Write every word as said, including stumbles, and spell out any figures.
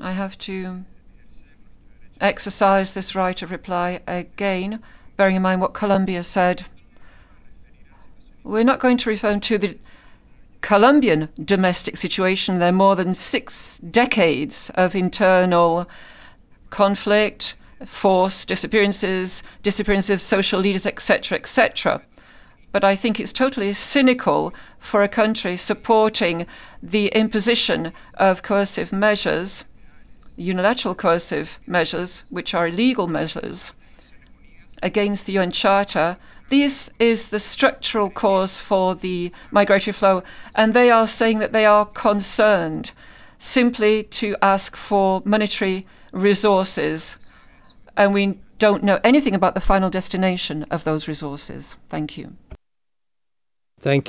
I have to exercise this right of reply again, bearing in mind what Colombia said. We're not going to refer to the Colombian domestic situation. There are more than six decades of internal conflict, forced disappearances, disappearances of social leaders, et cetera, et cetera. But I think it's totally cynical for a country supporting the imposition of coercive measures, unilateral coercive measures, which are illegal measures, against the U N Charter. This is the structural cause for the migratory flow, and they are saying that they are concerned simply to ask for monetary resources, and we don't know anything about the final destination of those resources. Thank you. Thank